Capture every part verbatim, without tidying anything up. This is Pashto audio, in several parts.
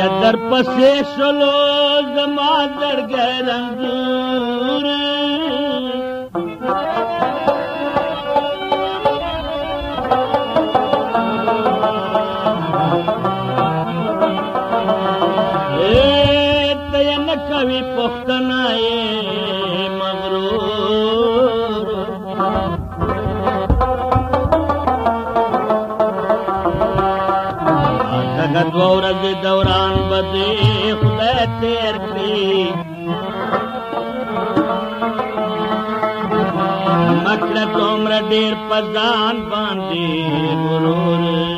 بیا در پسې شلو زما زړګی رنځور ته یې نه کوې پوښتنه یې مغرور دغه دوه ورځې دوران به دې خدای تېر کړي مه کړه دومره ډېر په ځان باندې غرور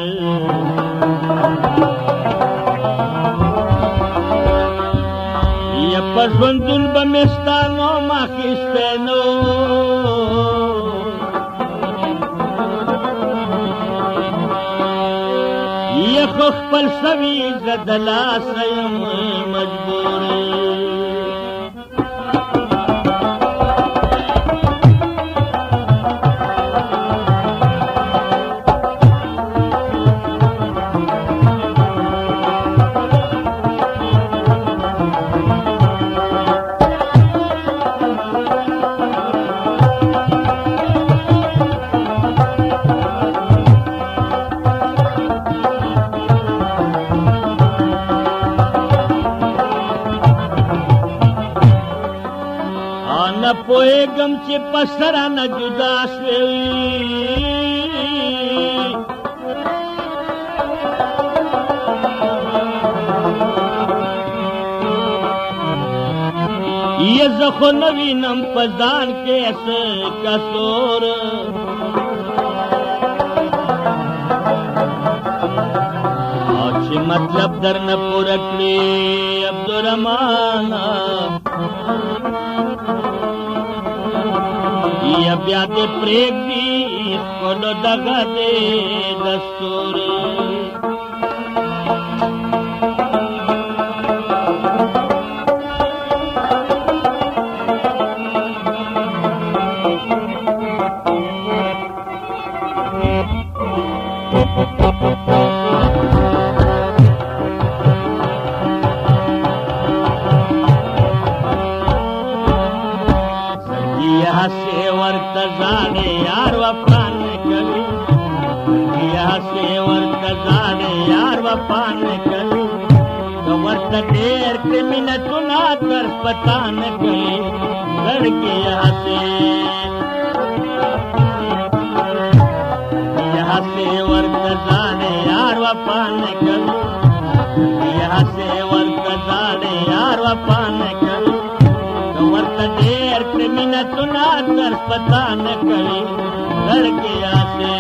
یا په ژوندون به مې ستا نوم اخیستی نو یا خو خپل سوي زه د لاسه یم مجبور نه پوهېږم چې په سره نه جدا شوې یې زه خو نه وینم په ځان کې څه کسور او چې مطلب در نه پوره کړي عبدالرحمانه یا بیا دې پرېږدي ښکلو دغه دې دستور هسې ورته ځانې یار وفا نه کوي هسې ورته ځانې یار وفا نه کوي که ورته ډېر کړې منتونه تر پتا نه کوي زړګي هسې هسې ورته ځانې یار وفا نه کوي هسې ورته ځانې یار وفا نه کوي ورته ډېر کړې منتونه تر پتا نه کوي زړګي هسې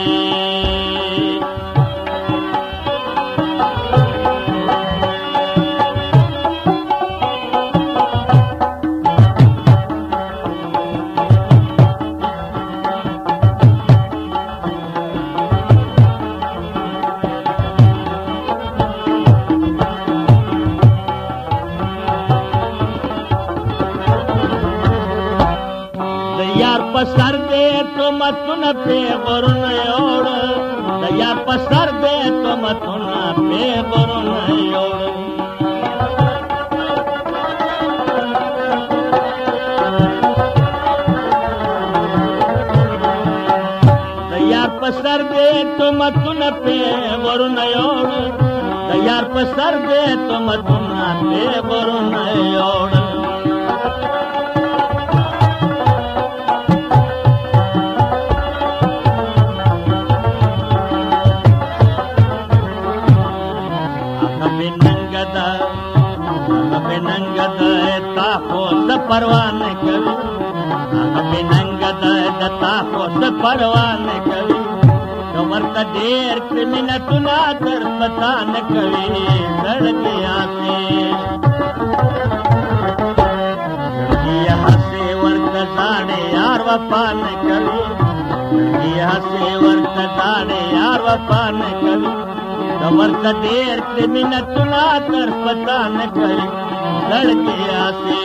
یار پسر دے تو متنا پہ غرن یوڑ یار پسر دے تو متنا پہ غرن یوڑ یار پسر دے تو متنا پہ غرن یوڑ یار پسر دے تو متنا پہ غرن یوڑ परवाह न कवि नंग दता को परवाह न कवि कमर का देर कृमिन तुना कर पता न कवि सड़के आसे यहाँ से वर्त जाने यार वफा न कवि यहाँ से वर्त जाने यार वफा न कवि कमर का देर कृमिन तुना कर पता न कवि सड़के आसे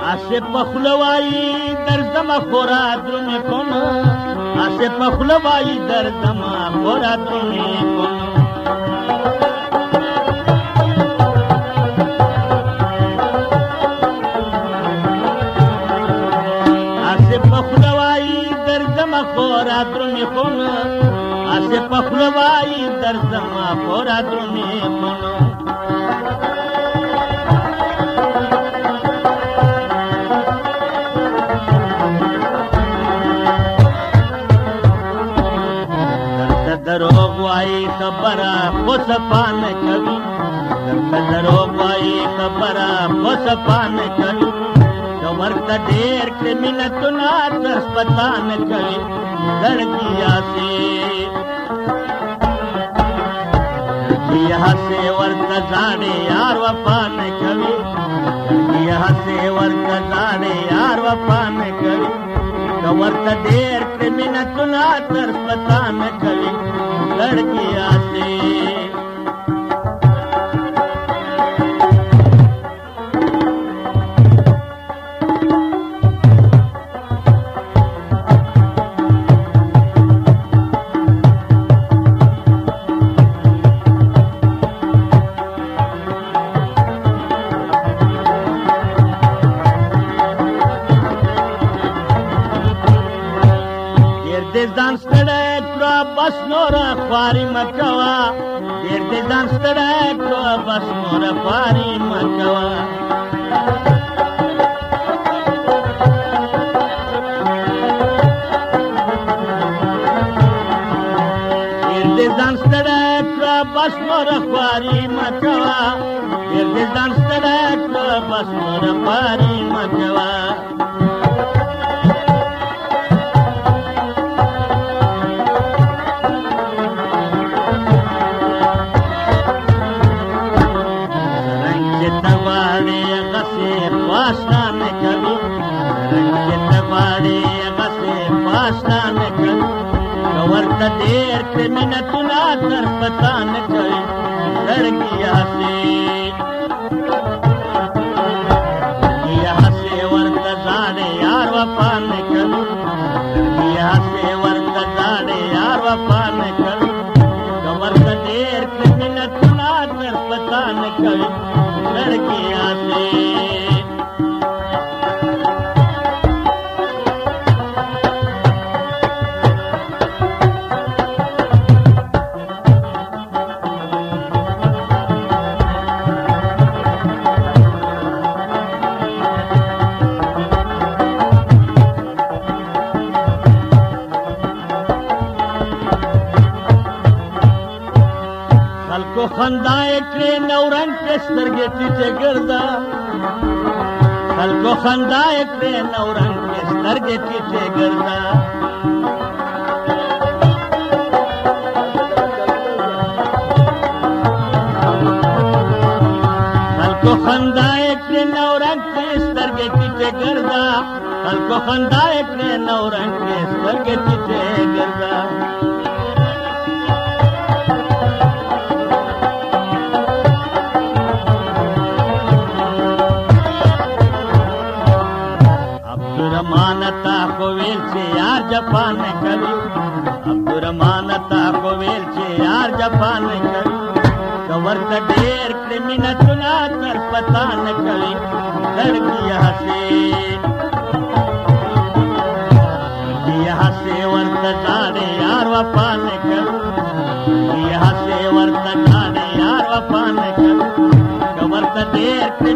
اسه پخلوایی در زما خورا درمه کن اسه پخلوایی در زما خورا درمه کن اسه پخلوایی در زما خورا درمه کن اسه پخلوایی در زما خورا درمه کن دروغ وائی خبره خو صفا نه کوي درته دروغ وائی خبره خو صفا نه کوي که ورته ډېر کړې منتونه تر سپتا نه کوي زړګي هسې زړګي هسې ورته ژاړې یار وفا نه کوي زړګي هسې ورته ژاړې یار وفا نه کوي که ورته ډېر کړې منتونه تر سپتا نه کوي لڑکی آتے ځان ستړی کړه بس نوره خواري مه کوه ډېر دې ځان ستړی کړه بس نوره خواري مه کوه ډېر دې ځان ستړی کړه بس نوره خواري مه کوه ډېر دې ځان ستړی کړه بس نوره خواري مه کوه پاشنا نه کوي رنګ ته باندې غسه پاشنا نه کوي ورته ډېر کړې منتونه تر پتا نه کوي زړګي هسې زړګي هسې ورته ژاړې یار وفا نه کوي زړګي هسې ورته ژاړې یار وفا نه کوي ورته ډېر کړې منتونه تر پتا نه کوي زړګي هسې خلکو خندای کړې نورنګ کې سترګې ټیټې ګرځا خلکو خندای کړې نورنګ کې سترګې ټیټې ګرځا خلکو خندای کړې نورنګ کې سترګې ټیټې ګرځا خلکو خندای کړې نورنګ کې سترګې ټیټې ګرځا عبدالرحمانتا کو ویل چې یار جفا نه کوي عبدالرحمانتا کو ویل چې یار جفا نه کوي که ورته ډېر کړې منتونه تر پتا نه کوي زړګي هسې زړګي هسې ورته ژاړې یار وفا نه کوي زړګي هسې ورته ژاړې یار وفا نه کوي که ورته ډېر کړې